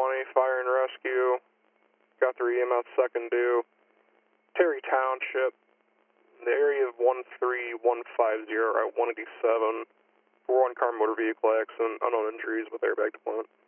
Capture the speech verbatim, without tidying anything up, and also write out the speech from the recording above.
County Fire and Rescue. Got three E M S second due. Terry Township, the area of one three one five zero, Route one eighty-seven. four one car motor vehicle accident, unknown injuries with airbag deployment.